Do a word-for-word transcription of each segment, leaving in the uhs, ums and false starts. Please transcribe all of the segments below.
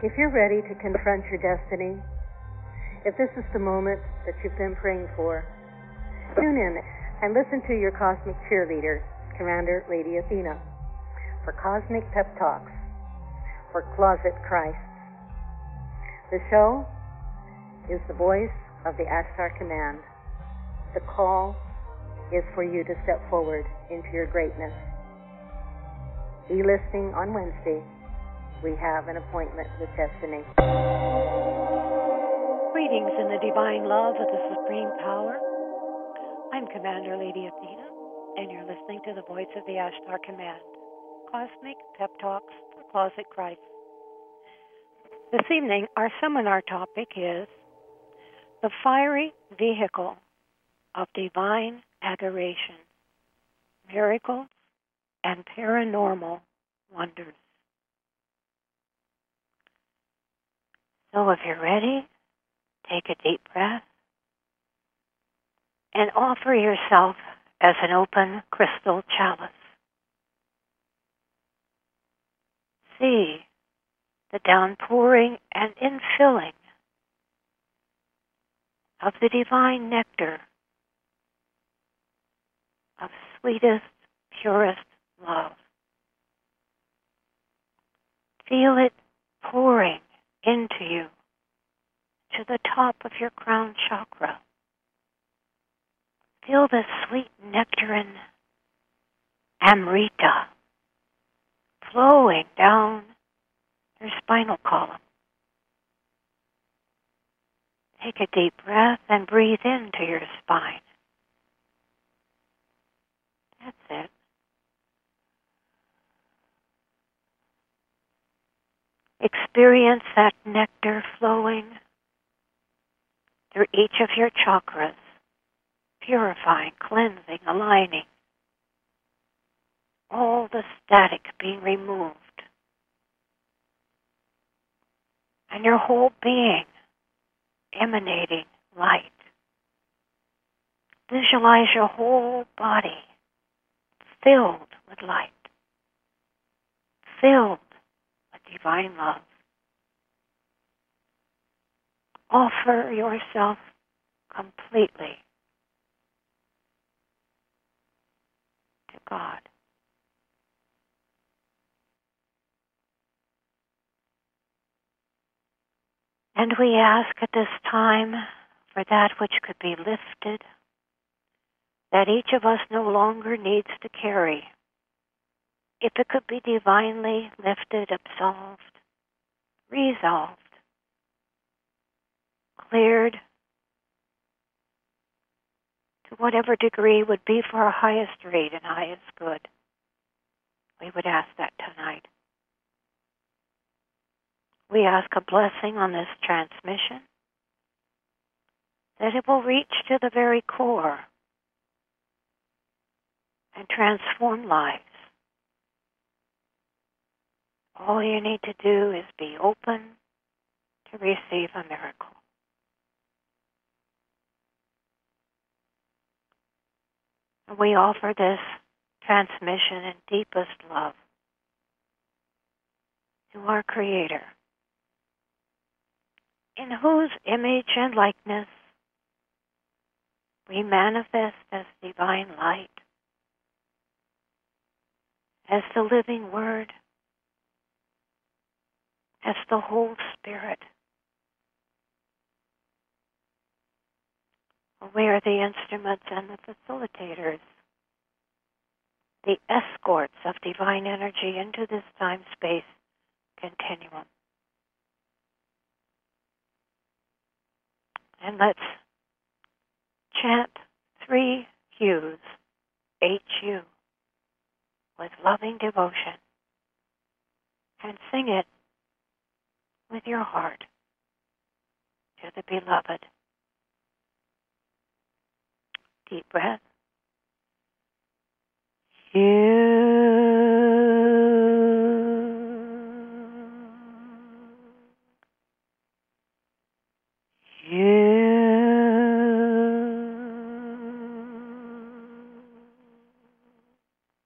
If you're ready to confront your destiny, if this is the moment that you've been praying for, tune in and listen to your cosmic cheerleader, Commander Lady Athena, for Cosmic Pep Talks for Closet Christ. The show is the voice of the Ashtar Command. The call is for you to step forward into your greatness. Be listening on Wednesday. We have an appointment with destiny. Greetings in the divine love of the Supreme Power. I'm Commander Lady Athena, and you're listening to the voice of the Ashtar Command, Cosmic Pep Talks for Closet Christ. This evening, our seminar topic is the fiery vehicle of divine adoration, miracles, and paranormal wonders. So if you're ready, take a deep breath and offer yourself as an open crystal chalice. See the downpouring and infilling of the divine nectar of sweetest, purest love. Feel it pouring into you to the top of your crown chakra. Feel the sweet nectarine amrita flowing down your spinal column. Take a deep breath and breathe into your spine. That's it. Experience that nectar flowing through each of your chakras, purifying, cleansing, aligning, all the static being removed, and your whole being emanating light. Visualize your whole body filled with light, filled with divine love. Offer yourself completely to God. And we ask at this time for that which could be lifted, that each of us no longer needs to carry. If it could be divinely lifted, absolved, resolved, cleared to whatever degree would be for our highest rate and highest good, we would ask that tonight. We ask a blessing on this transmission, that it will reach to the very core and transform lives. All you need to do is be open to receive a miracle. And we offer this transmission in deepest love to our Creator, in whose image and likeness we manifest as divine light, as the living Word, as the whole Spirit. We are the instruments and the facilitators, the escorts of divine energy into this time-space continuum. And let's chant three hues, H U, with loving devotion, and sing it with your heart to the beloved. Deep breath. You.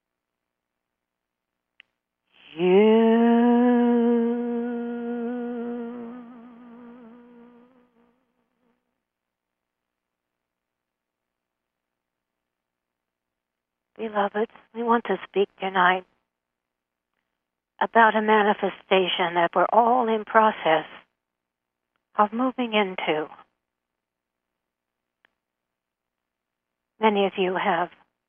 You. Beloveds, we want to speak tonight about a manifestation that we're all in process of moving into. Many of you have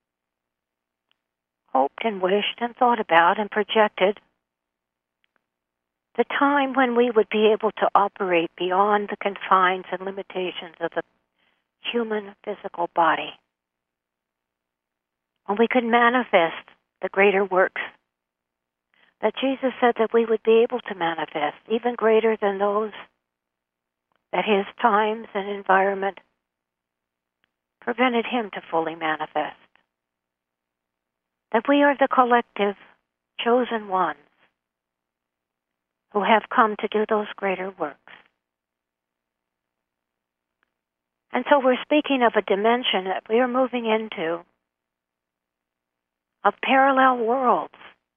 hoped and wished and thought about and projected the time when we would be able to operate beyond the confines and limitations of the human physical body. When we could manifest the greater works that Jesus said that we would be able to manifest, even greater than those that his times and environment prevented him to fully manifest. That we are the collective chosen ones who have come to do those greater works. And so we're speaking of a dimension that we are moving into of parallel worlds,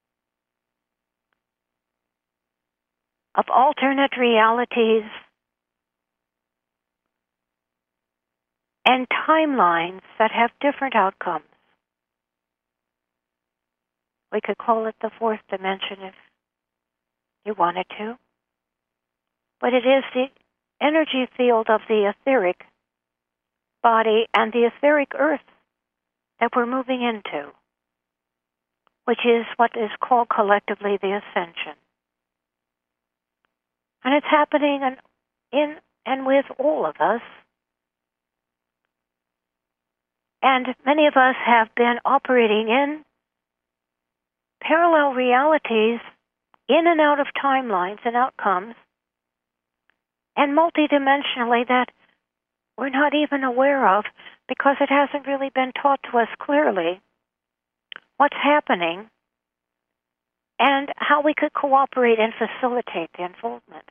of alternate realities, and timelines that have different outcomes. We could call it the fourth dimension if you wanted to. But it is the energy field of the etheric body and the etheric earth that we're moving into, which is what is called collectively the ascension. And it's happening in, in and with all of us. And many of us have been operating in parallel realities, in and out of timelines and outcomes, and multidimensionally that we're not even aware of because it hasn't really been taught to us clearly what's happening and how we could cooperate and facilitate the unfoldment.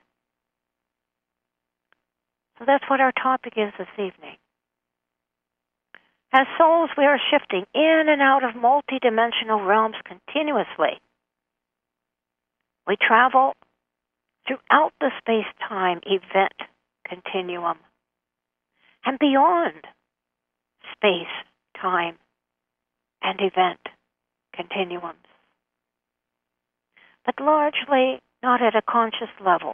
So that's what our topic is this evening. As souls, we are shifting in and out of multidimensional realms continuously. We travel throughout the space-time event continuum and beyond space, time, and event continuums, but largely not at a conscious level.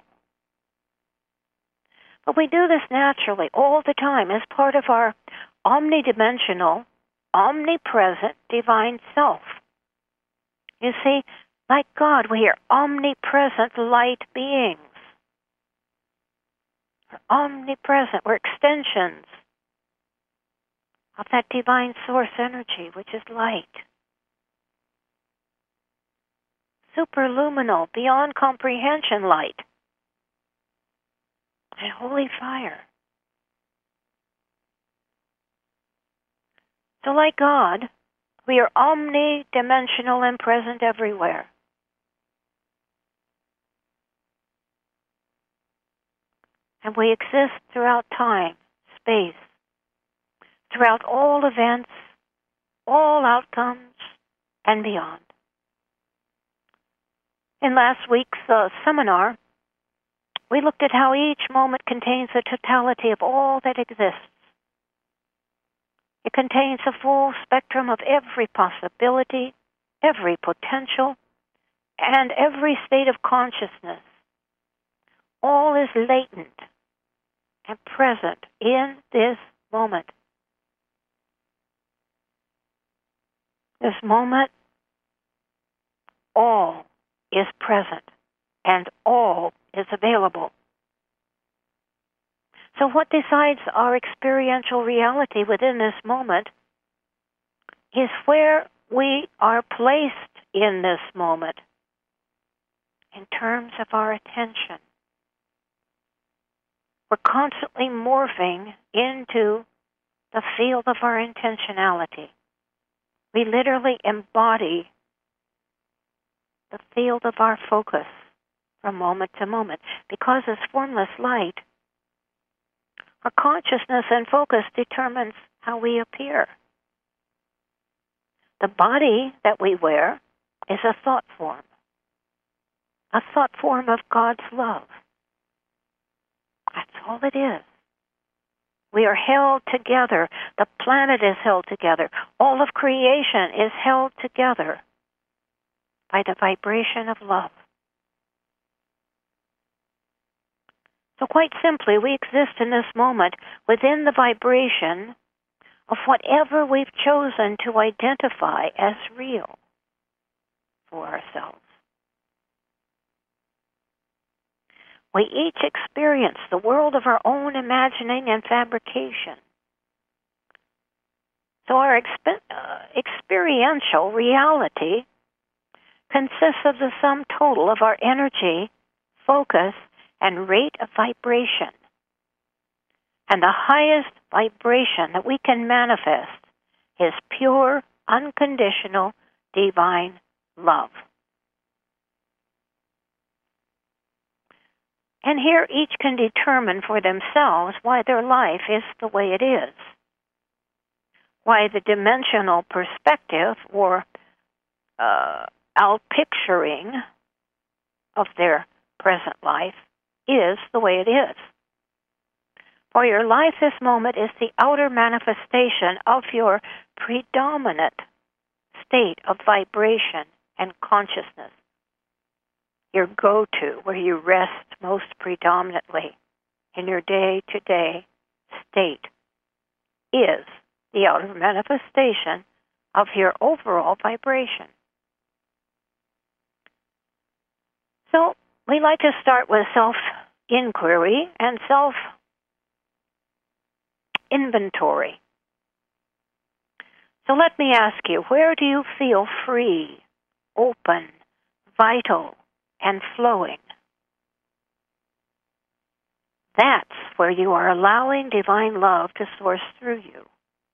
But we do this naturally all the time as part of our omnidimensional, omnipresent divine self. You see, like God, we are omnipresent light beings. We're omnipresent. We're extensions of that divine source energy, which is light. Superluminal, beyond comprehension light. And holy fire. So like God, we are omnidimensional and present everywhere. And we exist throughout time, space, throughout all events, all outcomes, and beyond. In last week's uh, seminar, we looked at how each moment contains the totality of all that exists. It contains a full spectrum of every possibility, every potential, and every state of consciousness. All is latent and present in this moment. This moment, all is present and all is available. So what decides our experiential reality within this moment is where we are placed in this moment in terms of our attention. We're constantly morphing into the field of our intentionality. We literally embody the field of our focus from moment to moment. Because as formless light, our consciousness and focus determines how we appear. The body that we wear is a thought form, a thought form of God's love. That's all it is. We are held together. The planet is held together. All of creation is held together by the vibration of love. So quite simply, we exist in this moment within the vibration of whatever we've chosen to identify as real for ourselves. We each experience the world of our own imagining and fabrication. So our exp- uh, experiential reality consists of the sum total of our energy, focus, and rate of vibration. And the highest vibration that we can manifest is pure, unconditional, divine love. And here each can determine for themselves why their life is the way it is, why the dimensional perspective or uh, outpicturing of their present life is the way it is. For your life this moment is the outer manifestation of your predominant state of vibration and consciousness. Your go-to, where you rest most predominantly in your day-to-day state, is the outer manifestation of your overall vibration. So we like to start with self-inquiry and self-inventory. So let me ask you, where do you feel free, open, vital, and flowing? That's where you are allowing divine love to source through you.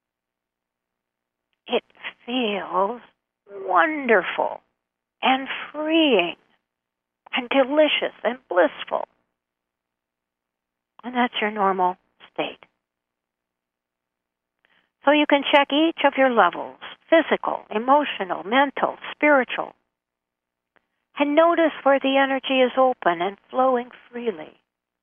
It feels wonderful and freeing and delicious and blissful. And that's your normal state. So you can check each of your levels, physical, emotional, mental, spiritual, and notice where the energy is open and flowing freely.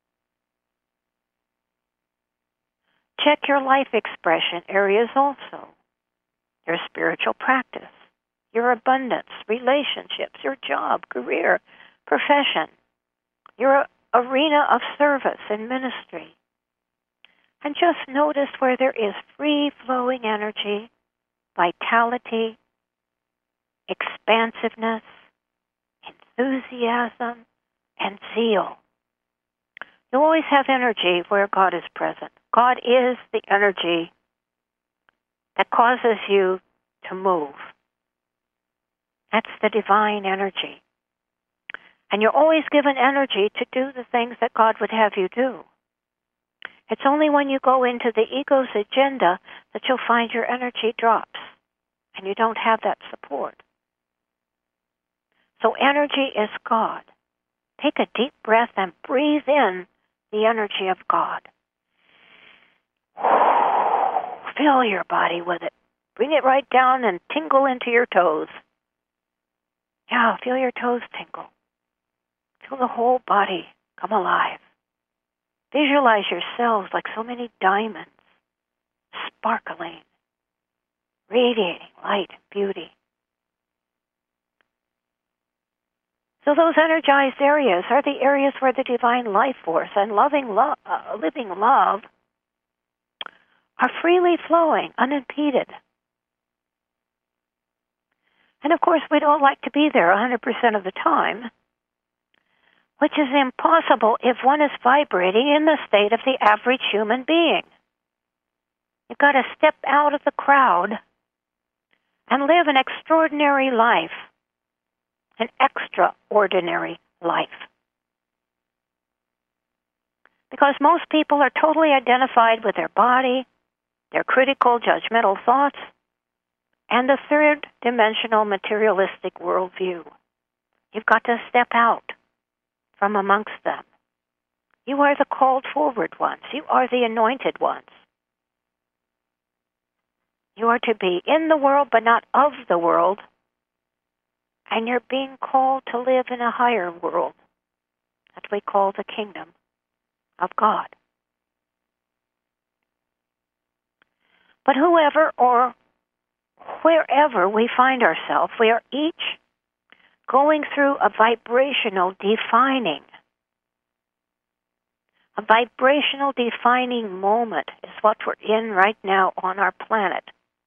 Check your life expression areas also, your spiritual practice, your abundance, relationships, your job, career, profession, your arena of service and ministry. And just notice where there is free-flowing energy, vitality, expansiveness, enthusiasm, and zeal. You always have energy where God is present. God is the energy that causes you to move. That's the divine energy. And you're always given energy to do the things that God would have you do. It's only when you go into the ego's agenda that you'll find your energy drops and you don't have that support. So energy is God. Take a deep breath and breathe in the energy of God. Fill your body with it. Bring it right down and tingle into your toes. Yeah, feel your toes tingle. Feel the whole body come alive. Visualize yourselves like so many diamonds, sparkling, radiating light and beauty. So those energized areas are the areas where the divine life force and loving lo- uh, living love are freely flowing, unimpeded. And of course, we don't like to be there one hundred percent of the time, which is impossible if one is vibrating in the state of the average human being. You've got to step out of the crowd and live an extraordinary life, an extraordinary life. Because most people are totally identified with their body, their critical, judgmental thoughts, and the third-dimensional materialistic worldview. You've got to step out from amongst them. You are the called forward ones. You are the anointed ones. You are to be in the world, but not of the world. And you're being called to live in a higher world that we call the kingdom of God. But whoever or wherever we find ourselves, we are each going through a vibrational defining. A vibrational defining moment is what we're in right now on our planet.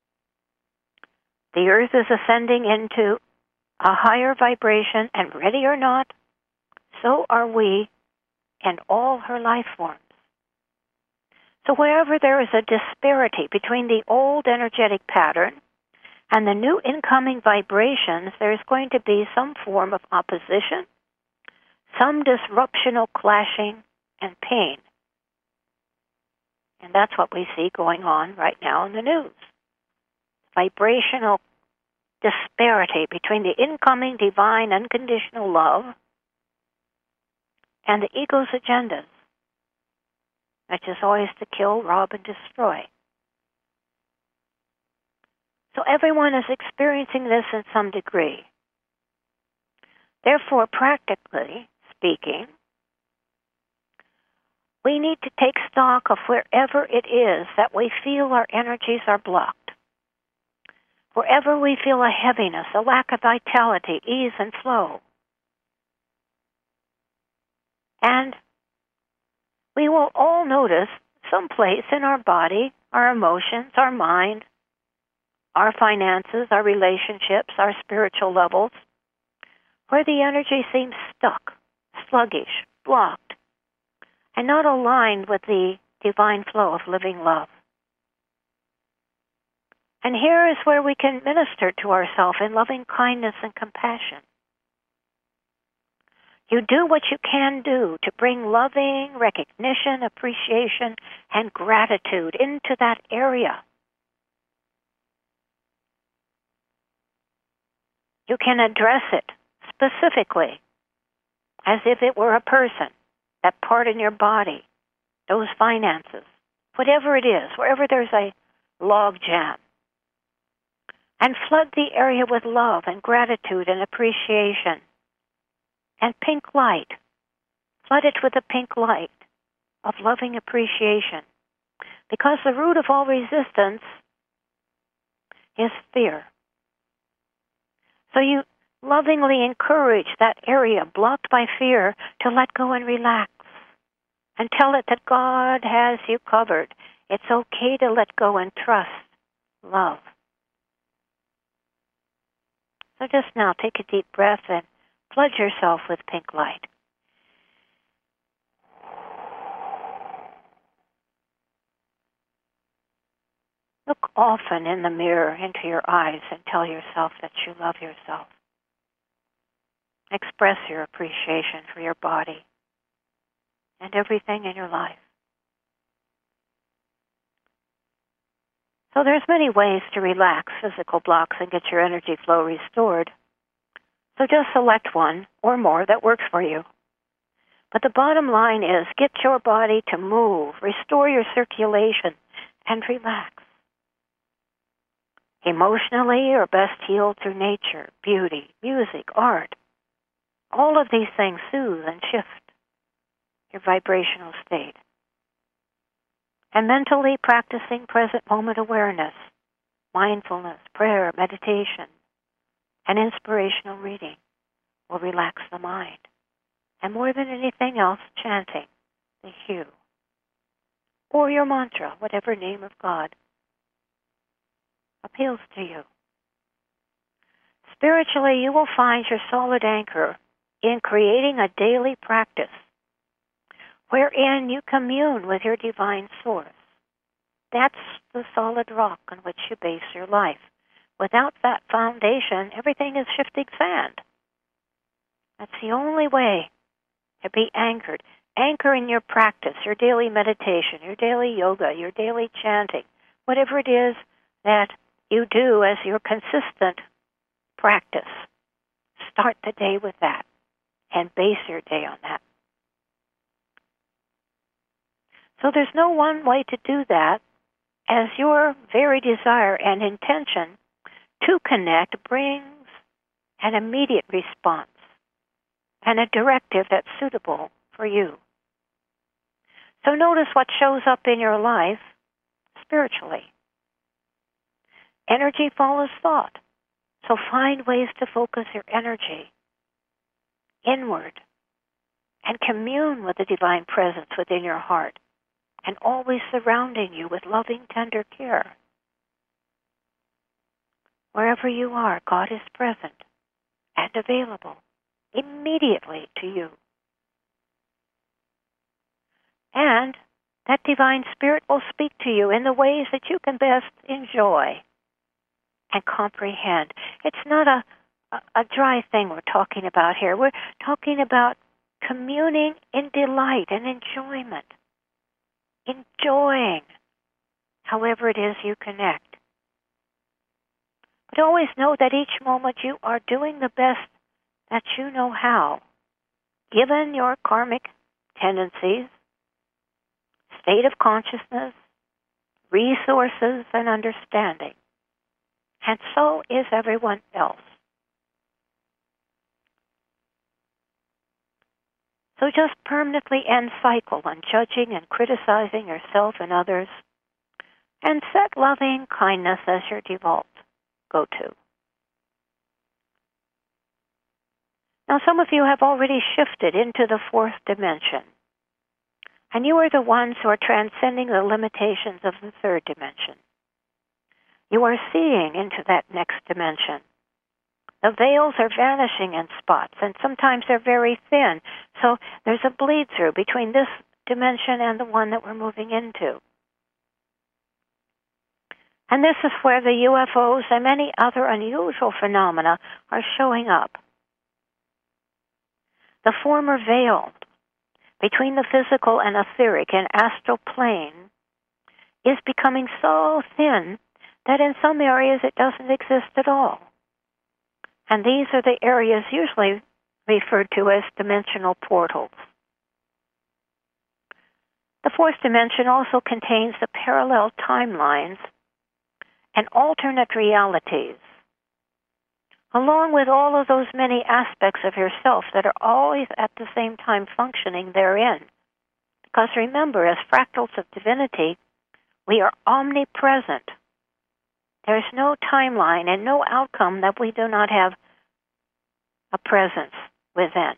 The Earth is ascending into a higher vibration, and ready or not, so are we and all her life forms. So wherever there is a disparity between the old energetic pattern and the new incoming vibrations, there is going to be some form of opposition, some disruptional clashing, and pain. And that's what we see going on right now in the news. Vibrational disparity between the incoming divine unconditional love and the ego's agendas, which is always to kill, rob, and destroy. So everyone is experiencing this in some degree. Therefore, practically speaking, we need to take stock of wherever it is that we feel our energies are blocked. Wherever we feel a heaviness, a lack of vitality, ease, and flow. And we will all notice some place in our body, our emotions, our mind, our finances, our relationships, our spiritual levels, where the energy seems stuck, sluggish, blocked, and not aligned with the divine flow of living love. And here is where we can minister to ourselves in loving kindness and compassion. You do what you can do to bring loving recognition, appreciation, and gratitude into that area. You can address it specifically as if it were a person, that part in your body, those finances, whatever it is, wherever there's a log jam. And flood the area with love and gratitude and appreciation. And pink light. Flood it with the pink light of loving appreciation. Because the root of all resistance is fear. So you lovingly encourage that area blocked by fear to let go and relax. And tell it that God has you covered. It's okay to let go and trust love. So just now, take a deep breath and flood yourself with pink light. Look often in the mirror into your eyes and tell yourself that you love yourself. Express your appreciation for your body and everything in your life. So there's many ways to relax physical blocks and get your energy flow restored. So just select one or more that works for you. But the bottom line is get your body to move, restore your circulation, and relax. Emotionally, you're best healed through nature, beauty, music, art. All of these things soothe and shift your vibrational state. And mentally practicing present moment awareness, mindfulness, prayer, meditation, and inspirational reading will relax the mind. And more than anything else, chanting the hue or your mantra, whatever name of God appeals to you. Spiritually, you will find your solid anchor in creating a daily practice wherein you commune with your divine source. That's the solid rock on which you base your life. Without that foundation, everything is shifting sand. That's the only way to be anchored. Anchor in your practice, your daily meditation, your daily yoga, your daily chanting, whatever it is that you do as your consistent practice. Start the day with that and base your day on that. So there's no one way to do that, as your very desire and intention to connect brings an immediate response and a directive that's suitable for you. So notice what shows up in your life spiritually. Energy follows thought. So find ways to focus your energy inward and commune with the divine presence within your heart and always surrounding you with loving, tender care. Wherever you are, God is present and available immediately to you. And that divine spirit will speak to you in the ways that you can best enjoy and comprehend. It's not a, a, a dry thing we're talking about here. We're talking about communing in delight and enjoyment. Enjoying however it is you connect. But always know that each moment you are doing the best that you know how, given your karmic tendencies, state of consciousness, resources, and understanding. And so is everyone else. So just permanently end cycle on judging and criticizing yourself and others, and set loving kindness as your default go-to. Now, some of you have already shifted into the fourth dimension, and you are the ones who are transcending the limitations of the third dimension. You are seeing into that next dimension. The veils are vanishing in spots, and sometimes they're very thin, so there's a bleed-through between this dimension and the one that we're moving into. And this is where the U F Os and many other unusual phenomena are showing up. The former veil between the physical and etheric and astral plane is becoming so thin that in some areas it doesn't exist at all. And these are the areas usually referred to as dimensional portals. The fourth dimension also contains the parallel timelines and alternate realities, along with all of those many aspects of yourself that are always at the same time functioning therein. Because remember, as fractals of divinity, we are omnipresent. There is no timeline and no outcome that we do not have a presence within.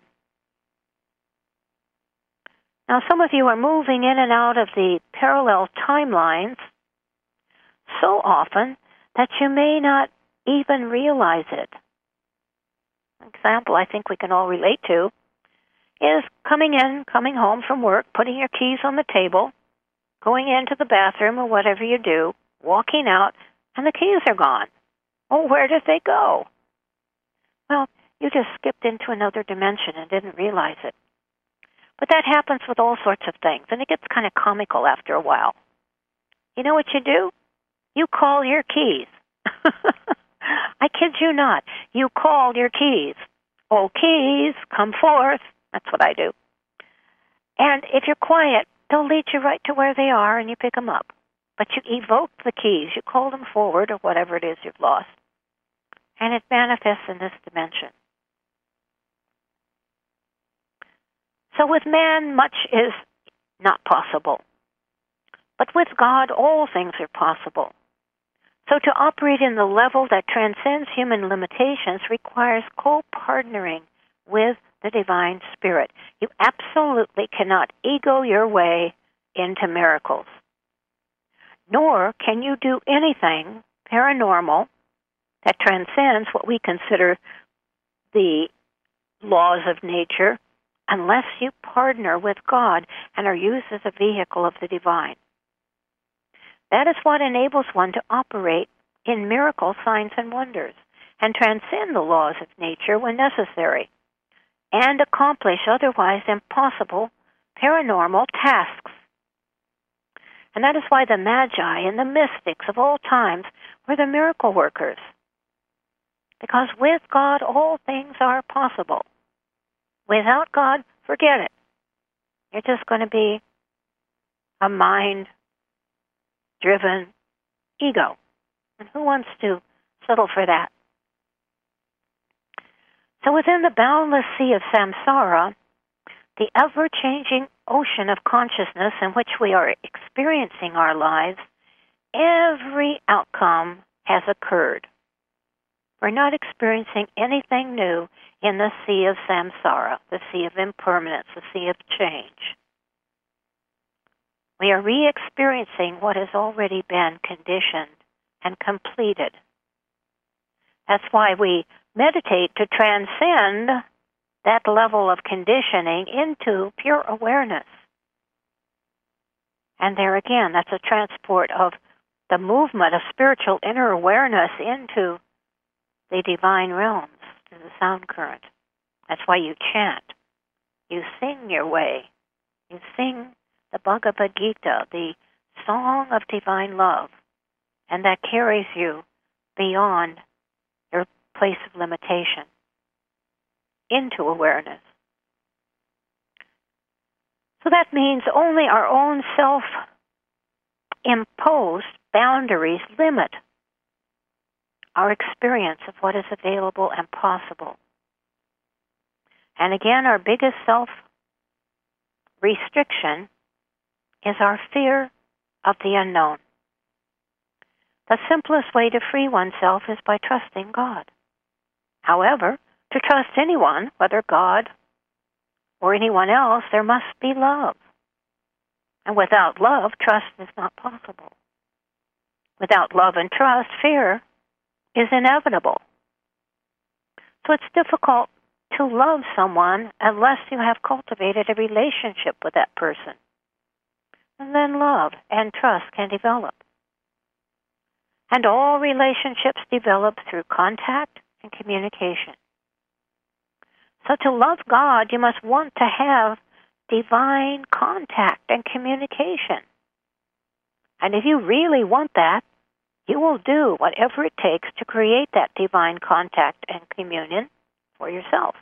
Now, some of you are moving in and out of the parallel timelines so often that you may not even realize it. An example I think we can all relate to is coming in, coming home from work, putting your keys on the table, going into the bathroom or whatever you do, walking out, and the keys are gone. Oh, where did they go? Well, you just skipped into another dimension and didn't realize it. But that happens with all sorts of things, and it gets kind of comical after a while. You know what you do? You call your keys. I kid you not. You call your keys. Oh, keys, come forth. That's what I do. And if you're quiet, they'll lead you right to where they are, and you pick them up. But you evoke the keys. You call them forward, or whatever it is you've lost. And it manifests in this dimension. So with man, much is not possible. But with God, all things are possible. So to operate in the level that transcends human limitations requires co-partnering with the divine spirit. You absolutely cannot ego your way into miracles. Nor can you do anything paranormal that transcends what we consider the laws of nature unless you partner with God and are used as a vehicle of the divine. That is what enables one to operate in miracle signs and wonders and transcend the laws of nature when necessary and accomplish otherwise impossible paranormal tasks. And that is why the Magi and the mystics of all times were the miracle workers. Because with God, all things are possible. Without God, forget it. You're just going to be a mind-driven ego. And who wants to settle for that? So within the boundless sea of samsara, the ever-changing ocean of consciousness in which we are experiencing our lives, every outcome has occurred. We're not experiencing anything new in the sea of samsara, the sea of impermanence, the sea of change. We are re-experiencing what has already been conditioned and completed. That's why we meditate to transcend that level of conditioning into pure awareness. And there again, that's a transport of the movement of spiritual inner awareness into the divine realms, to the sound current. That's why you chant. You sing your way. You sing the Bhagavad Gita, the song of divine love, and that carries you beyond your place of limitation into awareness. So that means only our own self-imposed boundaries limit our experience of what is available and possible. And again, our biggest self-restriction is our fear of the unknown. The simplest way to free oneself is by trusting God. However, to trust anyone, whether God or anyone else, there must be love. And without love, trust is not possible. Without love and trust, fear is inevitable. So it's difficult to love someone unless you have cultivated a relationship with that person. And then love and trust can develop. And all relationships develop through contact and communication. So to love God, you must want to have divine contact and communication. And if you really want that, you will do whatever it takes to create that divine contact and communion for yourself.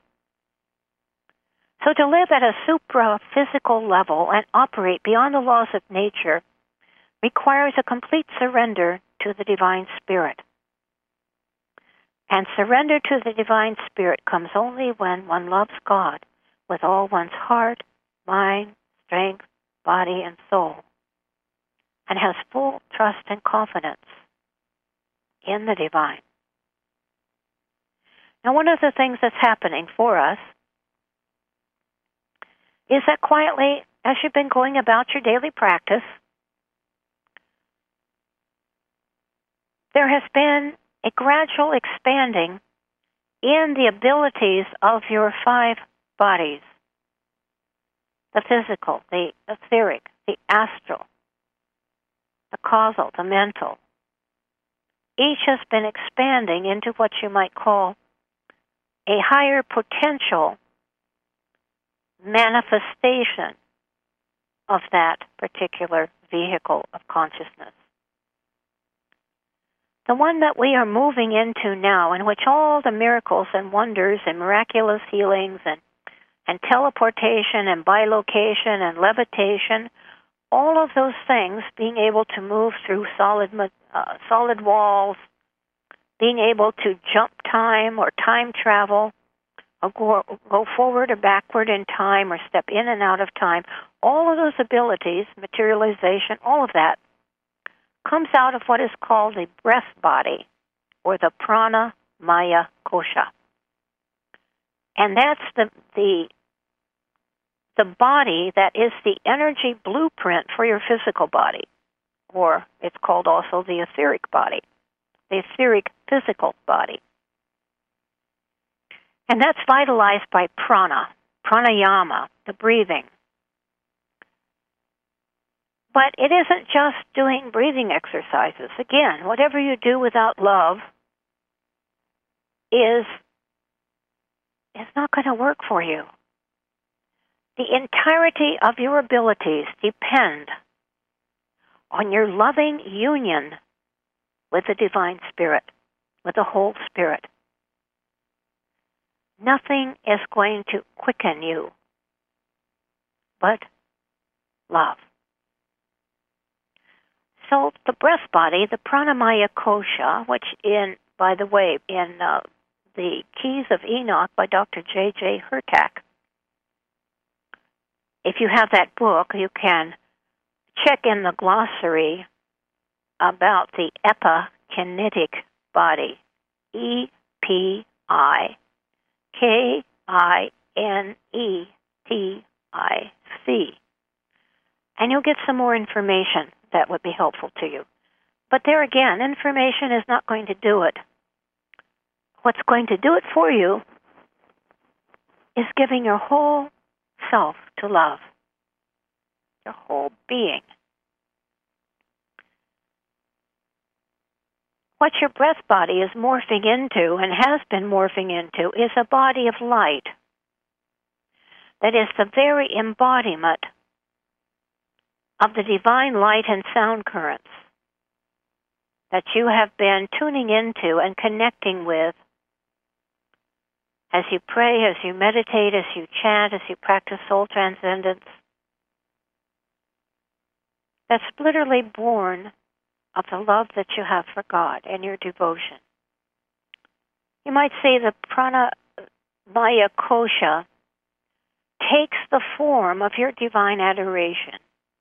So to live at a supra-physical level and operate beyond the laws of nature requires a complete surrender to the divine spirit. And surrender to the divine spirit comes only when one loves God with all one's heart, mind, strength, body, and soul, and has full trust and confidence in the divine. Now, one of the things that's happening for us is that quietly, as you've been going about your daily practice, there has been a gradual expanding in the abilities of your five bodies: the physical, the etheric, the astral, the causal, the mental. Each has been expanding into what you might call a higher potential manifestation of that particular vehicle of consciousness. The one that we are moving into now, in which all the miracles and wonders and miraculous healings and, and teleportation and bilocation and levitation, all of those things, being able to move through solid uh, solid walls, being able to jump time or time travel, or go, go forward or backward in time or step in and out of time, all of those abilities, materialization, all of that, comes out of what is called the breath body, or the prana maya kosha. And that's the, the, the body that is the energy blueprint for your physical body, or it's called also the etheric body, the etheric physical body. And that's vitalized by prana, pranayama, the breathing. But it isn't just doing breathing exercises. Again, whatever you do without love is, is not going to work for you. The entirety of your abilities depend on your loving union with the divine spirit, with the whole spirit. Nothing is going to quicken you but love. So the breath body, the pranamaya kosha, which in, by the way, in uh, the Keys of Enoch by Doctor J J Hurtak, if you have that book, you can check in the glossary about the EPA kinetic body. E P I K I N E T I C. And you'll get some more information that would be helpful to you. But there again, information is not going to do it. What's going to do it for you is giving your whole self to love, your whole being. What your breath body is morphing into and has been morphing into is a body of light that is the very embodiment of the divine light and sound currents that you have been tuning into and connecting with as you pray, as you meditate, as you chant, as you practice soul transcendence. That's literally born of the love that you have for God and your devotion. You might say the prana maya kosha takes the form of your divine adoration.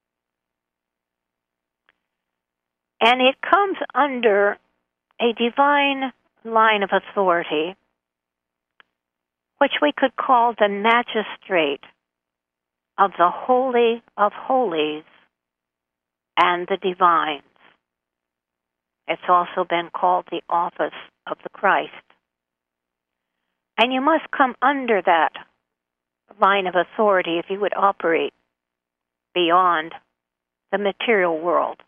And it comes under a divine line of authority, which we could call the magistrate of the Holy of Holies and the divines. It's also been called the office of the Christ. And you must come under that line of authority if you would operate beyond the material world.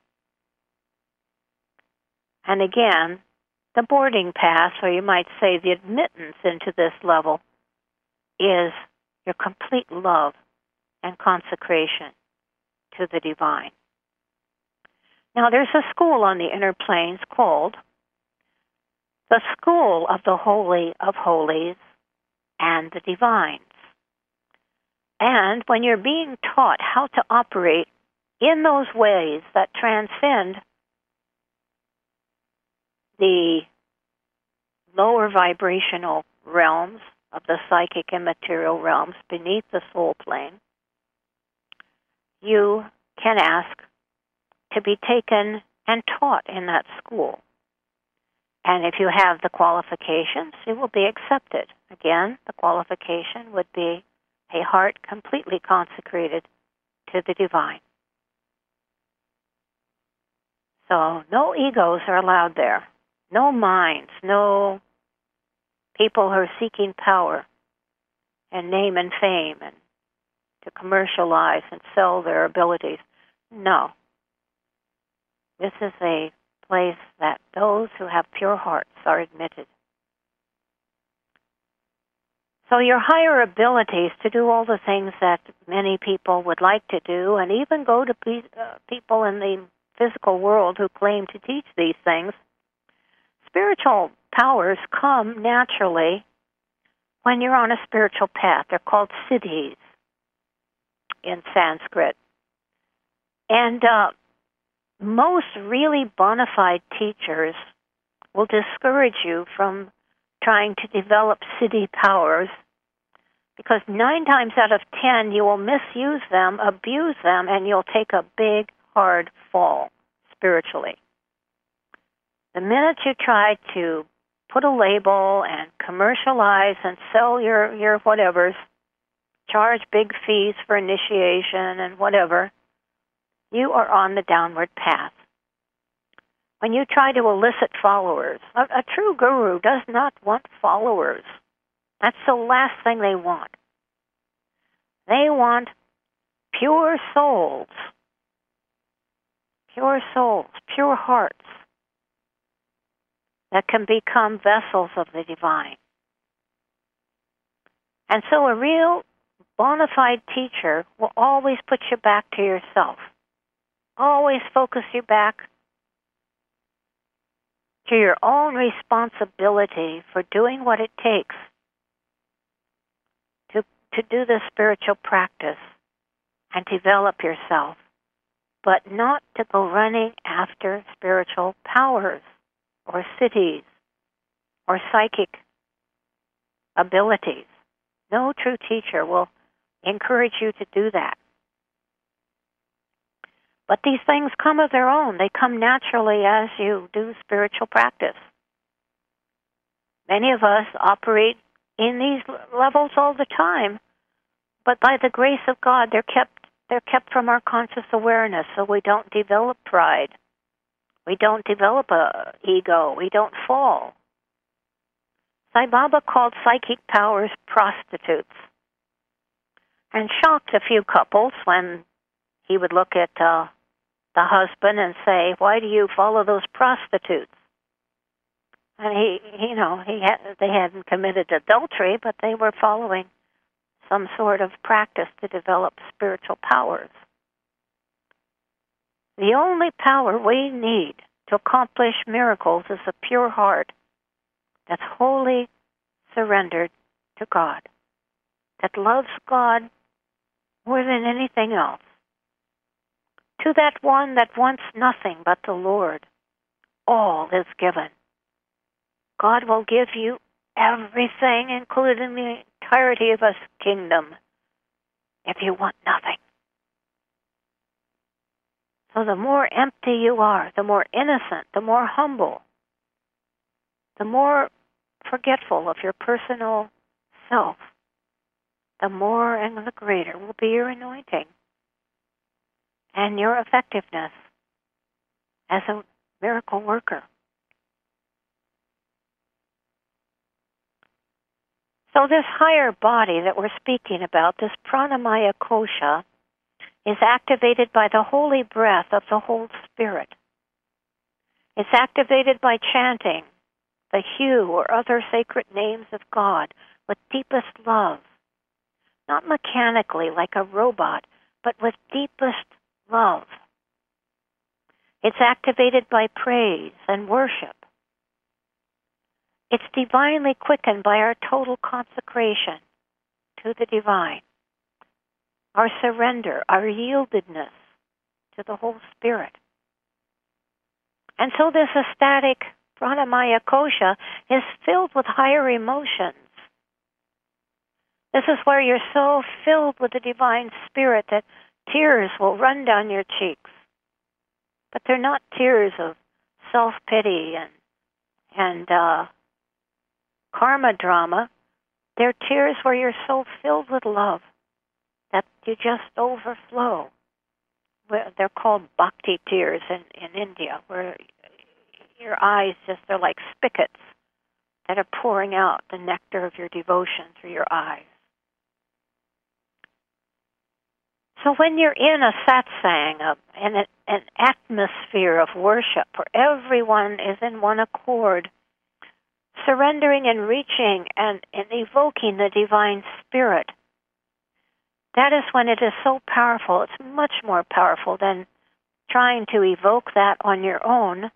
And again, the boarding pass, or you might say the admittance into this level, is your complete love and consecration to the divine. Now, there's a school on the inner planes called the School of the Holy of Holies and the Divines. And when you're being taught how to operate in those ways that transcend the lower vibrational realms of the psychic and material realms beneath the soul plane, you can ask to be taken and taught in that school. And if you have the qualifications, it will be accepted. Again, the qualification would be a heart completely consecrated to the divine. So no egos are allowed there. No minds, no people who are seeking power and name and fame and to commercialize and sell their abilities. No. This is a place that those who have pure hearts are admitted. So your higher abilities to do all the things that many people would like to do, and even go to pe- uh, people in the physical world who claim to teach these things, spiritual powers come naturally when you're on a spiritual path. They're called siddhis in Sanskrit. And uh, most really bona fide teachers will discourage you from trying to develop siddhi powers, because nine times out of ten you will misuse them, abuse them, and you'll take a big, hard fall spiritually. The minute you try to put a label and commercialize and sell your, your whatevers, charge big fees for initiation and whatever, you are on the downward path. When you try to elicit followers, a, a true guru does not want followers. That's the last thing they want. They want pure souls, pure souls, pure hearts that can become vessels of the divine. And so a real bona fide teacher will always put you back to yourself, always focus you back to your own responsibility for doing what it takes to, to do this spiritual practice and develop yourself, but not to go running after spiritual powers or siddhis or psychic abilities. No true teacher will encourage you to do that. But these things come of their own. They come naturally as you do spiritual practice. Many of us operate in these levels all the time, but by the grace of God, they're kept they're kept from our conscious awareness, so we don't develop pride. We don't develop a ego. We don't fall. Sai Baba called psychic powers prostitutes, and shocked a few couples when he would look at uh, the husband and say, "Why do you follow those prostitutes?" And he, you know, he had, they hadn't committed adultery, but they were following some sort of practice to develop spiritual powers. The only power we need to accomplish miracles is a pure heart that's wholly surrendered to God, that loves God more than anything else. To that one that wants nothing but the Lord, all is given. God will give you everything, including the entirety of His kingdom, if you want nothing. So the more empty you are, the more innocent, the more humble, the more forgetful of your personal self, the more and the greater will be your anointing and your effectiveness as a miracle worker. So this higher body that we're speaking about, this pranamaya kosha, is activated by the holy breath of the whole Spirit. It's activated by chanting the Hu or other sacred names of God with deepest love, not mechanically like a robot, but with deepest love. It's activated by praise and worship. It's divinely quickened by our total consecration to the divine, our surrender, our yieldedness to the whole Spirit. And so this ecstatic pranamaya kosha is filled with higher emotions. This is where you're so filled with the divine Spirit that tears will run down your cheeks. But they're not tears of self-pity and, and uh, karma drama. They're tears where you're so filled with love that you just overflow. They're called bhakti tears in, in India, where your eyes just are like spigots that are pouring out the nectar of your devotion through your eyes. So when you're in a satsang, a, in a, an atmosphere of worship where everyone is in one accord, surrendering and reaching and, and evoking the divine Spirit, that is when it is so powerful. It's much more powerful than trying to evoke that on your own.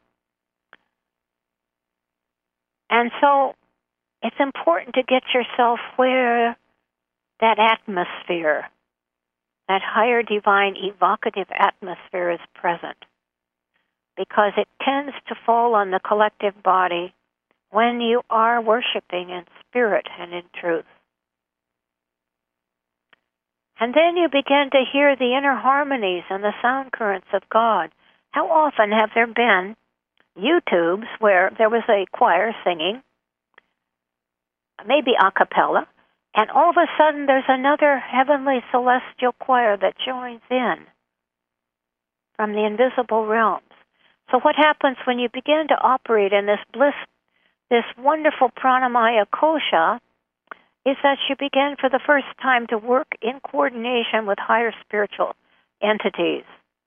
And so it's important to get yourself where that atmosphere, that higher divine evocative atmosphere is present, because it tends to fall on the collective body when you are worshiping in spirit and in truth. And then you begin to hear the inner harmonies and the sound currents of God. How often have there been YouTubes where there was a choir singing, maybe a cappella, and all of a sudden there's another heavenly celestial choir that joins in from the invisible realms. So what happens when you begin to operate in this bliss, this wonderful pranamaya kosha, is that you begin for the first time to work in coordination with higher spiritual entities.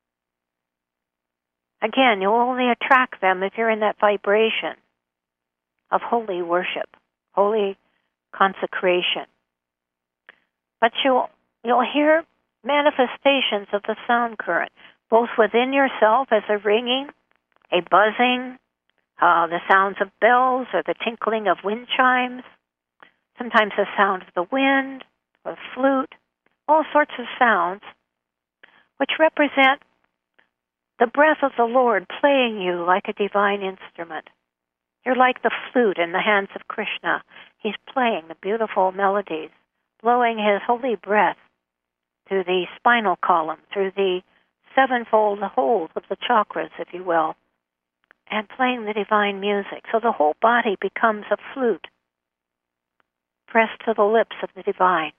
Again, you'll only attract them if you're in that vibration of holy worship, holy consecration. But you'll, you'll hear manifestations of the sound current, both within yourself as a ringing, a buzzing, uh, the sounds of bells or the tinkling of wind chimes, sometimes the sound of the wind or the flute, all sorts of sounds which represent the breath of the Lord playing you like a divine instrument. You're like the flute in the hands of Krishna. He's playing the beautiful melodies, blowing His holy breath through the spinal column, through the sevenfold holes of the chakras, if you will, and playing the divine music. So the whole body becomes a flute pressed to the lips of the divine.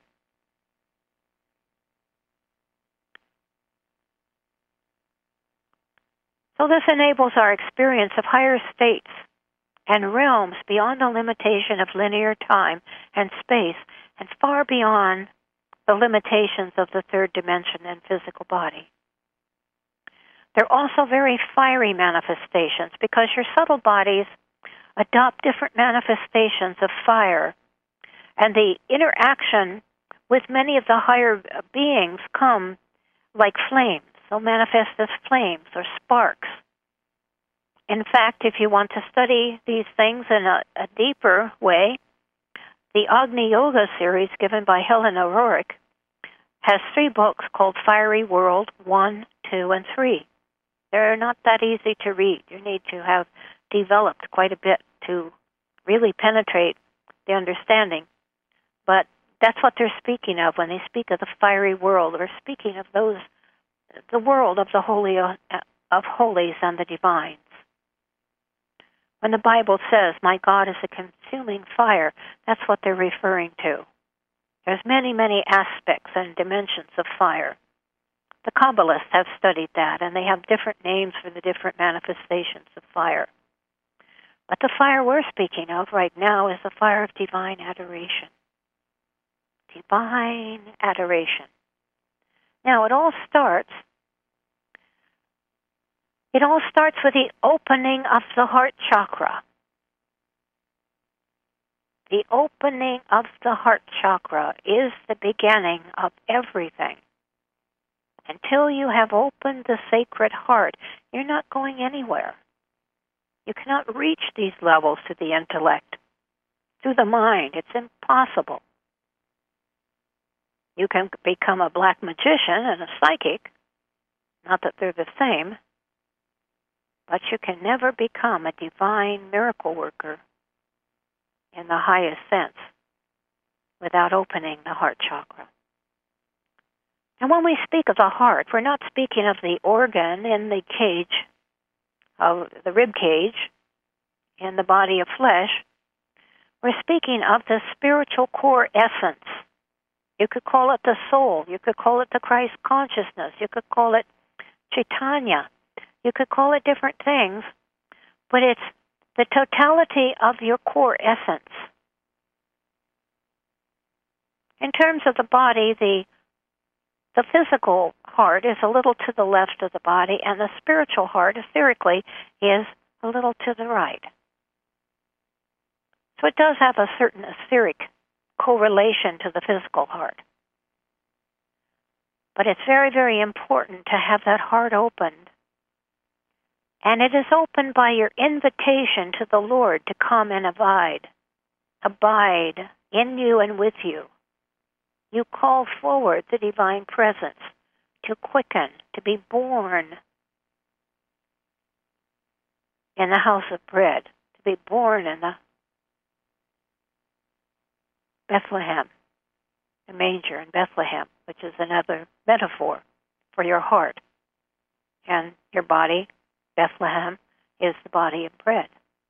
So this enables our experience of higher states and realms beyond the limitation of linear time and space, and far beyond the limitations of the third dimension and physical body. They're also very fiery manifestations because your subtle bodies adopt different manifestations of fire, and the interaction with many of the higher beings come like flames. They'll manifest as flames or sparks. In fact, if you want to study these things in a, a deeper way, the Agni Yoga series given by Helen O'Rourke has three books called Fiery World one, two, and three. They're not that easy to read. You need to have developed quite a bit to really penetrate the understanding. But that's what they're speaking of when they speak of the fiery world. They're speaking of those, the world of the holy of holies and the divines. When the Bible says, "My God is a consuming fire," that's what they're referring to. There's many, many aspects and dimensions of fire. The Kabbalists have studied that, and they have different names for the different manifestations of fire. But the fire we're speaking of right now is the fire of divine adoration. Divine adoration. Now, it all starts It all starts with the opening of the heart chakra. The opening of the heart chakra is the beginning of everything. Until you have opened the sacred heart, you're not going anywhere. You cannot reach these levels through the intellect, through the mind. It's impossible. You can become a black magician and a psychic, not that they're the same, but you can never become a divine miracle worker in the highest sense without opening the heart chakra. And when we speak of the heart, we're not speaking of the organ in the cage, of the rib cage, in the body of flesh. We're speaking of the spiritual core essence. You could call it the soul. You could call it the Christ consciousness. You could call it Chaitanya. You could call it different things, but it's the totality of your core essence. In terms of the body, the the physical heart is a little to the left of the body, and the spiritual heart, etherically, is a little to the right. So it does have a certain etheric correlation to the physical heart. But it's very, very important to have that heart opened. And it is opened by your invitation to the Lord to come and abide. Abide in you and with you. You call forward the divine presence to quicken, to be born in the house of bread, to be born in the Bethlehem, the manger in Bethlehem, which is another metaphor for your heart. And your body, Bethlehem, is the body of bread.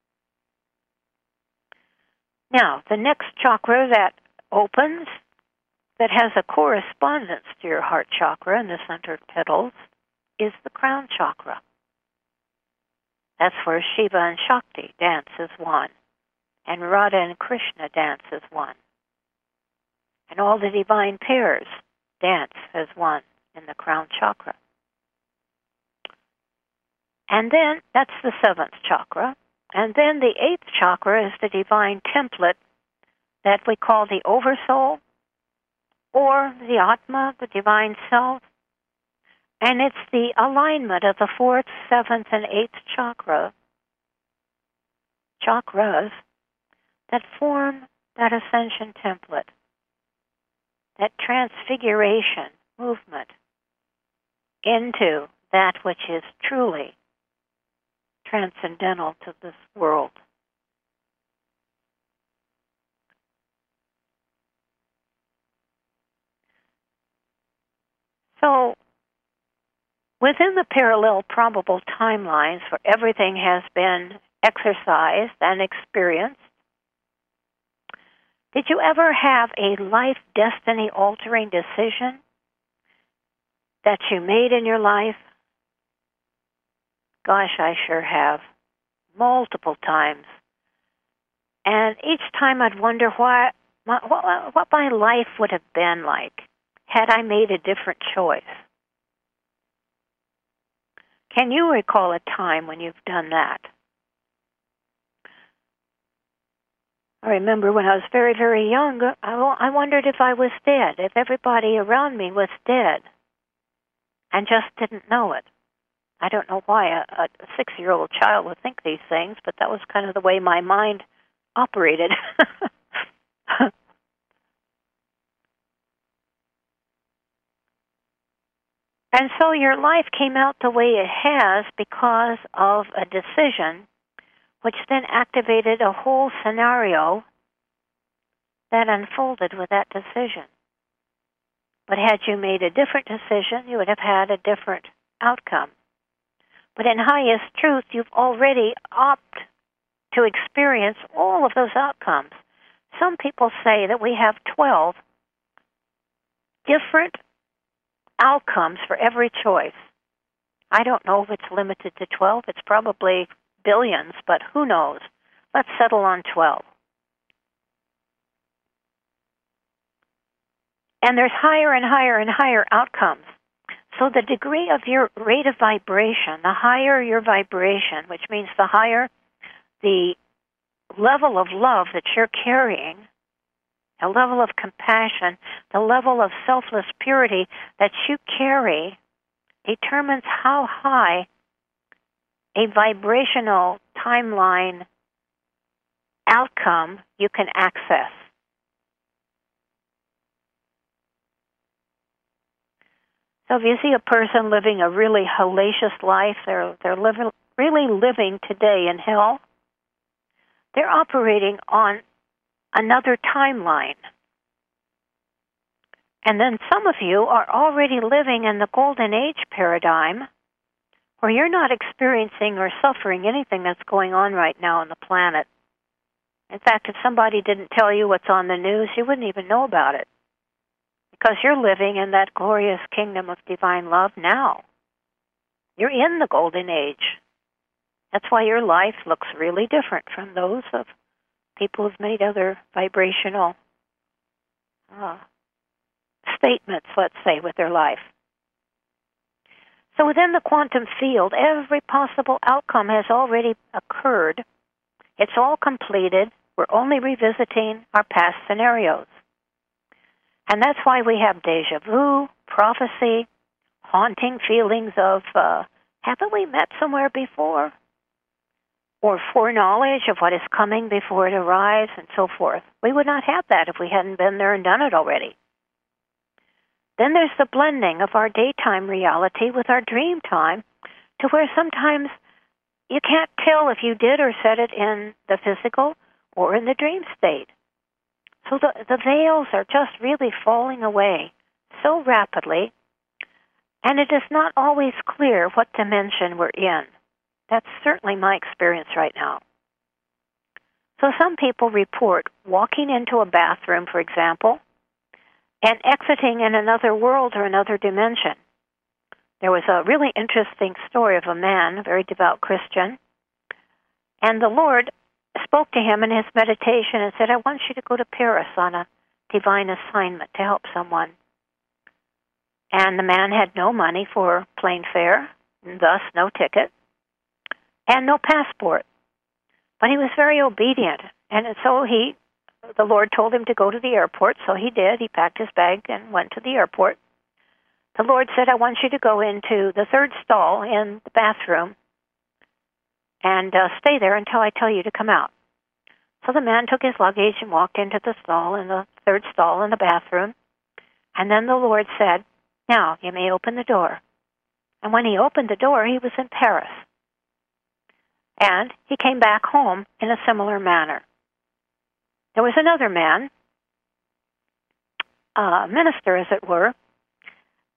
Now, the next chakra that opens, that has a correspondence to your heart chakra in the center petals, is the crown chakra. That's where Shiva and Shakti dance as one, and Radha and Krishna dance as one. And all the divine pairs dance as one in the crown chakra. And then, that's the seventh chakra. And then the eighth chakra is the divine template that we call the Oversoul, or the Atma, the divine self. And it's the alignment of the fourth, seventh, and eighth chakra, chakras, that form that ascension template, that transfiguration movement into that which is truly transcendental to this world. So, Within the parallel probable timelines where everything has been exercised and experienced, did you ever have a life destiny altering decision that you made in your life? Gosh, I sure have. Multiple times. And each time I'd wonder what my, what, what my life would have been like had I made a different choice. Can you recall a time when you've done that? I remember when I was very, very young, I, I wondered if I was dead, if everybody around me was dead, and just didn't know it. I don't know why a, a six-year-old child would think these things, but that was kind of the way my mind operated. And so your life came out the way it has because of a decision, which then activated a whole scenario that unfolded with that decision. But had you made a different decision, you would have had a different outcome. But in highest truth, you've already opted to experience all of those outcomes. Some people say that we have twelve different outcomes for every choice. I don't know if it's limited to twelve. It's probably billions, but who knows? Let's settle on twelve. And there's higher and higher and higher outcomes. So the degree of your rate of vibration, the higher your vibration, which means the higher the level of love that you're carrying, the level of compassion, the level of selfless purity that you carry, determines how high a vibrational timeline outcome you can access. So if you see a person living a really hellacious life, they're they're living really living today in hell, they're operating on another timeline. And then some of you are already living in the golden age paradigm where you're not experiencing or suffering anything that's going on right now on the planet. In fact, if somebody didn't tell you what's on the news, you wouldn't even know about it. Because you're living in that glorious kingdom of divine love now. You're in the golden age. That's why your life looks really different from those of people who've made other vibrational uh, statements, let's say, with their life. So within the quantum field, every possible outcome has already occurred. It's all completed. We're only revisiting our past scenarios. And that's why we have deja vu, prophecy, haunting feelings of, uh, haven't we met somewhere before? Or foreknowledge of what is coming before it arrives, and so forth. We would not have that if we hadn't been there and done it already. Then there's the blending of our daytime reality with our dream time, to where sometimes you can't tell if you did or said it in the physical or in the dream state. So the, the veils are just really falling away so rapidly, and it is not always clear what dimension we're in. That's certainly my experience right now. So some people report walking into a bathroom, for example, and exiting in another world or another dimension. There was a really interesting story of a man, a very devout Christian, and the Lord spoke to him in his meditation and said, I want you to go to Paris on a divine assignment to help someone. And the man had no money for plane fare, and thus no ticket, and no passport. But he was very obedient, and so he, the Lord told him to go to the airport, so he did. He packed his bag and went to the airport. The Lord said, I want you to go into the third stall in the bathroom and uh, stay there until I tell you to come out. So the man took his luggage and walked into the stall, in the third stall in the bathroom. And then the Lord said, now you may open the door. And when he opened the door, he was in Paris. And he came back home in a similar manner. There was another man, a minister as it were,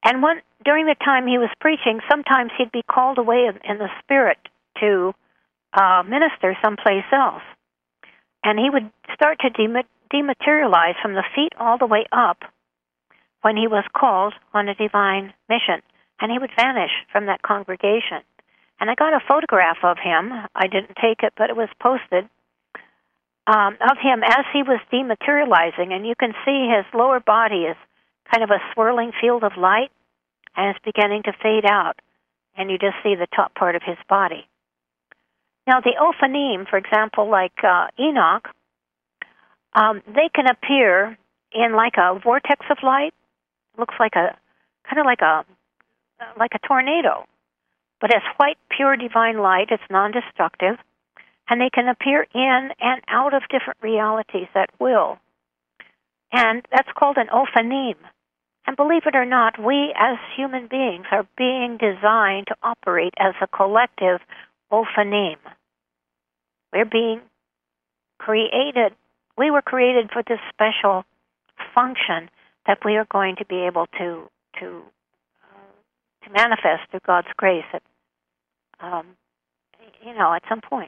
And one, during the time he was preaching, sometimes he'd be called away in, in the spirit to uh, minister someplace else. And he would start to dem- dematerialize from the feet all the way up when he was called on a divine mission. And he would vanish from that congregation. And I got a photograph of him. I didn't take it, but it was posted, um, of him as he was dematerializing. And you can see his lower body is kind of a swirling field of light, and it's beginning to fade out. And you just see the top part of his body. Now, the Ophanim, for example, like uh, Enoch, um, they can appear in like a vortex of light. It looks like a, kind of like a, like a tornado. But it's white, pure divine light. It's non-destructive. And they can appear in and out of different realities at will. And that's called an Ophanim. And believe it or not, we as human beings are being designed to operate as a collective Ophanim. We're being created. We were created for this special function that we are going to be able to to uh, to manifest through God's grace at um, you know at some point.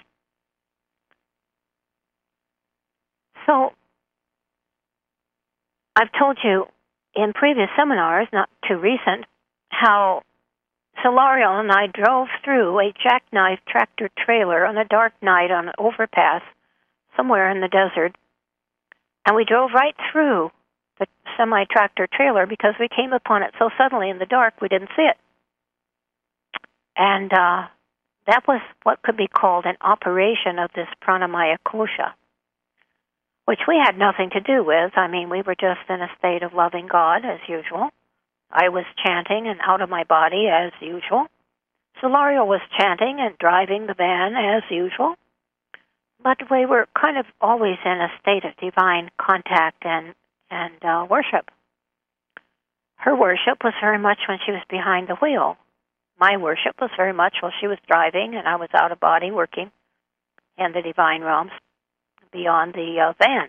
So I've told you in previous seminars, not too recent, how Solario and I drove through a jackknife tractor trailer on a dark night on an overpass somewhere in the desert. And we drove right through the semi-tractor trailer because we came upon it so suddenly in the dark we didn't see it. And uh, that was what could be called an operation of this pranamaya kosha, which we had nothing to do with. I mean, we were just in a state of loving God, as usual. I was chanting and out of my body, as usual. Solario was chanting and driving the van, as usual. But we were kind of always in a state of divine contact and, and uh, worship. Her worship was very much when she was behind the wheel. My worship was very much while she was driving and I was out of body working in the divine realms beyond the uh, van.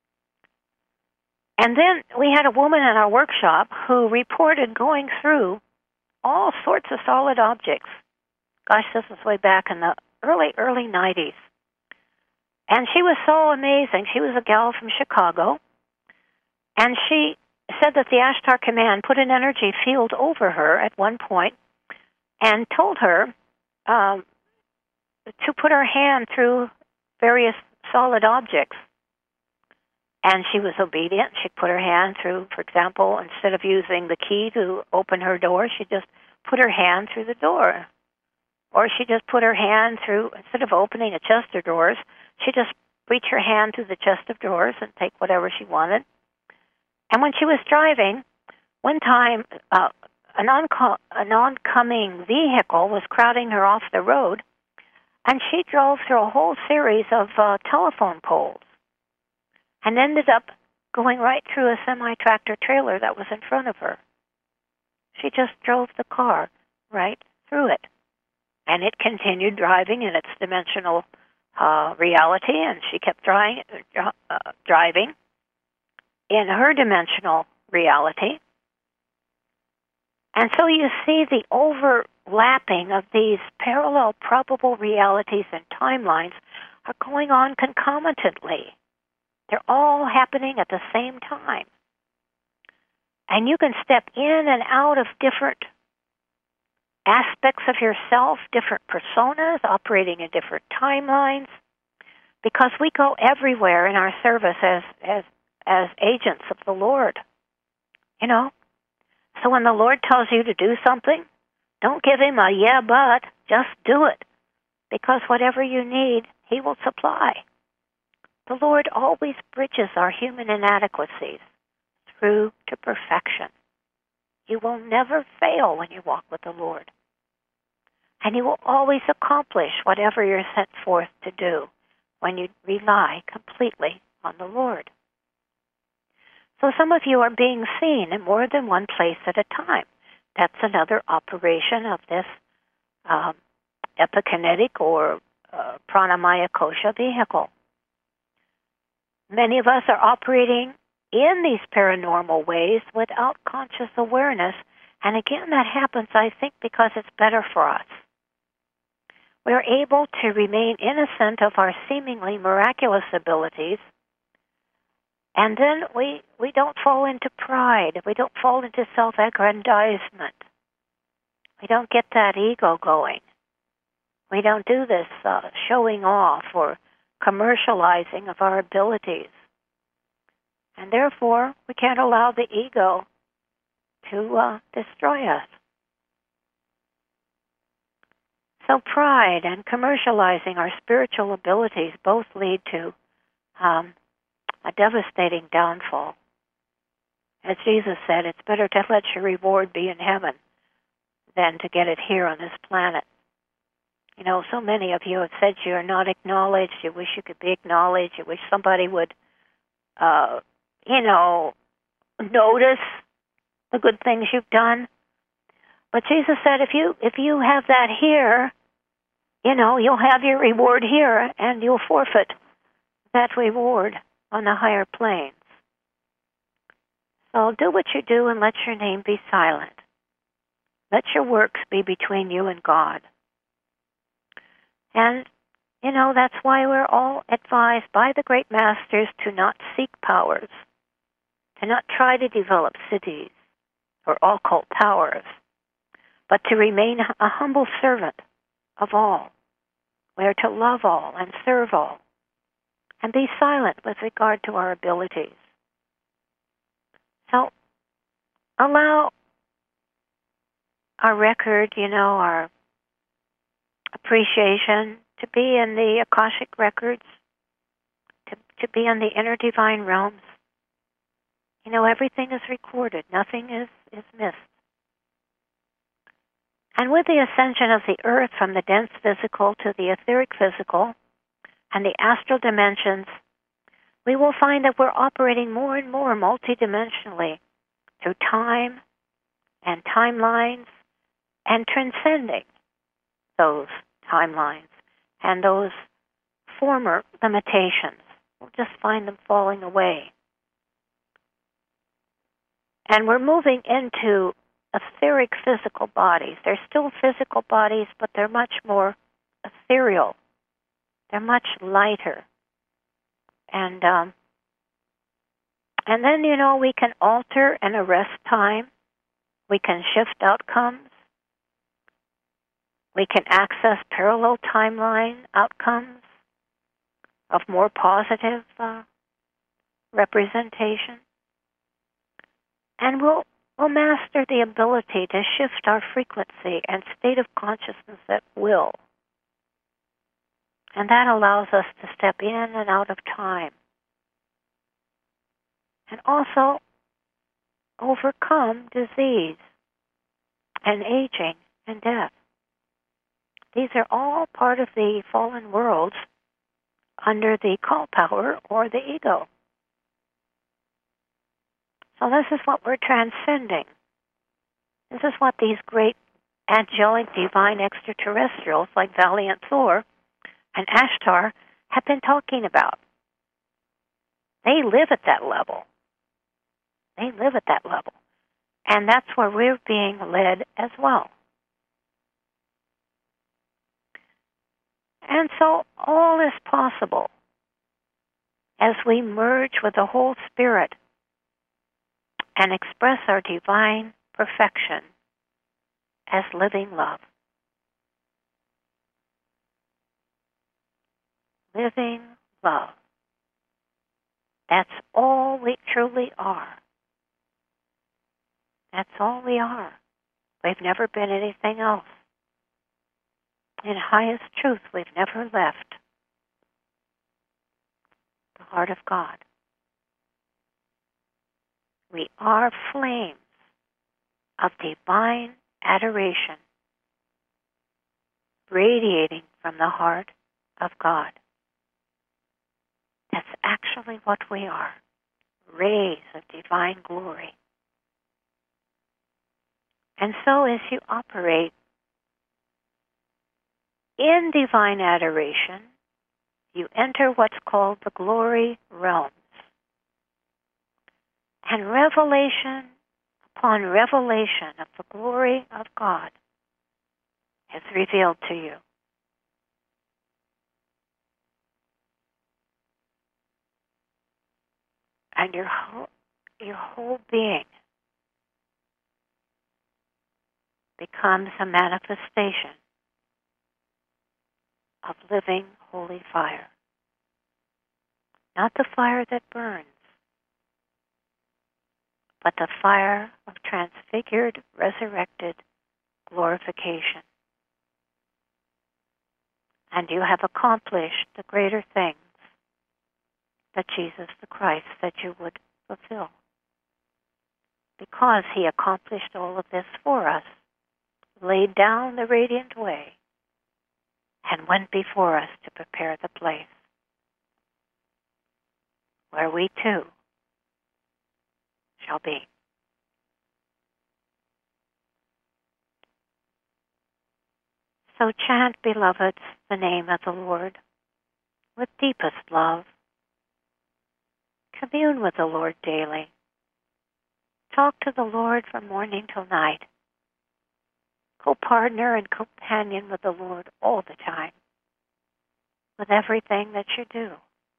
And then we had a woman in our workshop who reported going through all sorts of solid objects. Gosh, this was way back in the early, early nineties. And she was so amazing. She was a gal from Chicago. And she said that the Ashtar Command put an energy field over her at one point and told her um, to put her hand through various solid objects. And she was obedient. She put her hand through, for example, instead of using the key to open her door, she just put her hand through the door. Or she just put her hand through, instead of opening a chest of drawers, she just reach her hand through the chest of drawers and take whatever she wanted. And when she was driving, one time uh, an, onco- an oncoming vehicle was crowding her off the road, and she drove through a whole series of uh, telephone poles and ended up going right through a semi-tractor trailer that was in front of her. She just drove the car right through it. And it continued driving in its dimensional uh, reality, and she kept drying, uh, driving in her dimensional reality. And so you see the overlapping of these parallel probable realities and timelines are going on concomitantly. They're all happening at the same time. And you can step in and out of different aspects of yourself, different personas, operating in different timelines, because we go everywhere in our service as as as agents of the Lord. You know? So when the Lord tells you to do something, don't give him a yeah, but, just do it. Because whatever you need, he will supply. The Lord always bridges our human inadequacies through to perfection. You will never fail when you walk with the Lord. And you will always accomplish whatever you're sent forth to do when you rely completely on the Lord. So some of you are being seen in more than one place at a time. That's another operation of this um, epikinetic or uh, pranamaya kosha vehicle. Many of us are operating in these paranormal ways without conscious awareness, And again, that happens, I think, because it's better for us. We're able to remain innocent of our seemingly miraculous abilities, and then we, we don't fall into pride. We don't fall into self-aggrandizement. We don't get that ego going. We don't do this uh, showing off or commercializing of our abilities. And therefore, we can't allow the ego to uh, destroy us. So pride and commercializing our spiritual abilities both lead to um, a devastating downfall. As Jesus said, it's better to let your reward be in heaven than to get it here on this planet. You know, so many of you have said you are not acknowledged. You wish you could be acknowledged. You wish somebody would, uh, you know, notice the good things you've done. But Jesus said, if you if you have that here, you know, you'll have your reward here, and you'll forfeit that reward on the higher planes. So do what you do and let your name be silent. Let your works be between you and God. And, you know, that's why we're all advised by the great masters to not seek powers, to not try to develop cities or occult powers, but to remain a humble servant of all. We are to love all and serve all, and be silent with regard to our abilities. So allow our record, you know, our appreciation to be in the Akashic records, to, to be in the inner divine realms. You know, everything is recorded. Nothing is, is missed. And with the ascension of the earth from the dense physical to the etheric physical and the astral dimensions, we will find that we're operating more and more multidimensionally through time and timelines and transcending those timelines and those former limitations. We'll just find them falling away. And we're moving into etheric physical bodies. They're still physical bodies, but they're much more ethereal. They're much lighter. And um, and then, you know, we can alter and arrest time. We can shift outcomes. We can access parallel timeline outcomes of more positive uh, representation. And we'll, we'll master the ability to shift our frequency and state of consciousness at will. And that allows us to step in and out of time. And also overcome disease and aging and death. These are all part of the fallen worlds under the call power or the ego. So this is what we're transcending. This is what these great angelic divine extraterrestrials like Valiant Thor and Ashtar have been talking about. They live at that level. They live at that level. And that's where we're being led as well. And so all is possible as we merge with the whole Spirit and express our divine perfection as living love. Living love. That's all we truly are. That's all we are. We've never been anything else. In highest truth, we've never left the heart of God. We are flames of divine adoration radiating from the heart of God. That's actually what we are, rays of divine glory. And so as you operate in divine adoration, you enter what's called the glory realms. And revelation upon revelation of the glory of God is revealed to you. And your whole, your whole being becomes a manifestation of living holy fire. Not the fire that burns, but the fire of transfigured, resurrected glorification. And you have accomplished the greater things that Jesus the Christ said you would fulfill. Because he accomplished all of this for us, laid down the radiant way, and went before us to prepare the place where we too shall be. So chant, beloveds, the name of the Lord with deepest love. Commune with the Lord daily. Talk to the Lord from morning till night. Co-partner and companion with the Lord all the time, with everything that you do.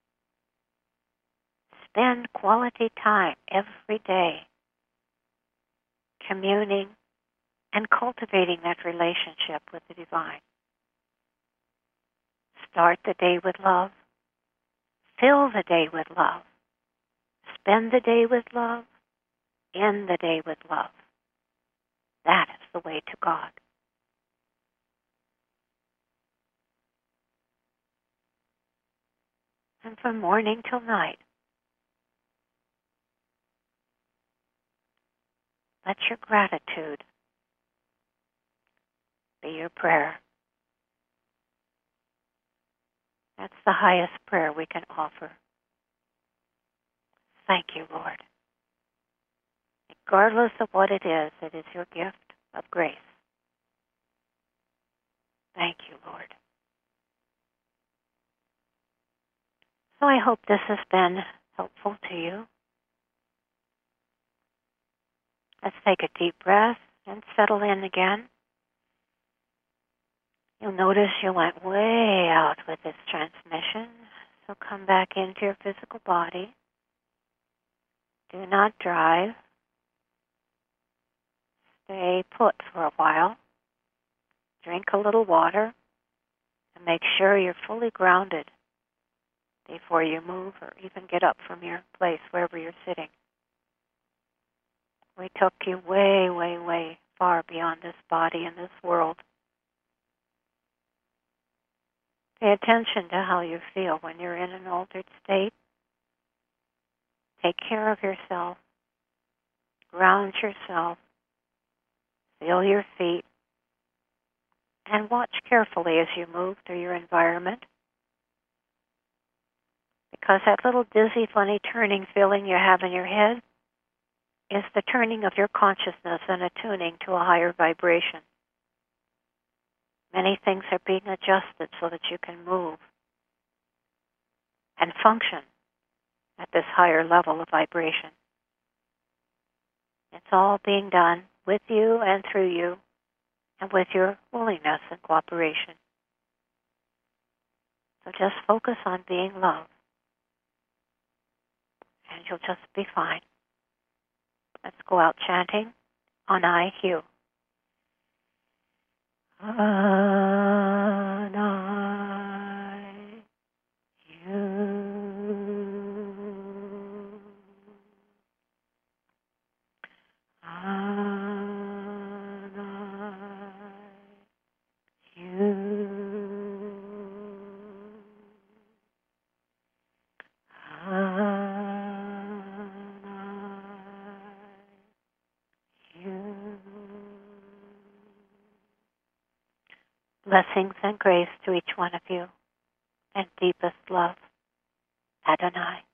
Spend quality time every day communing and cultivating that relationship with the divine. Start the day with love. Fill the day with love. Spend the day with love. End the day with love. That is the way to God. And from morning till night, let your gratitude be your prayer. That's the highest prayer we can offer. Thank you, Lord. Regardless of what it is, it is your gift of grace. Thank you, Lord. So I hope this has been helpful to you. Let's take a deep breath and settle in again. You'll notice you went way out with this transmission, so come back into your physical body. Do not drive. Stay put for a while. Drink a little water and make sure you're fully grounded before you move or even get up from your place wherever you're sitting. We took you way, way, way far beyond this body and this world. Pay attention to how you feel when you're in an altered state. Take care of yourself. Ground yourself. Feel your feet. And watch carefully as you move through your environment. Because that little dizzy, funny turning feeling you have in your head is the turning of your consciousness and attuning to a higher vibration. Many things are being adjusted so that you can move and function at this higher level of vibration. It's all being done with you and through you and with your willingness and cooperation. So just focus on being love and you'll just be fine. Let's go out chanting on I Q. On I Q. On I Q. Blessings and grace to each one of you, and deepest love, Adonai.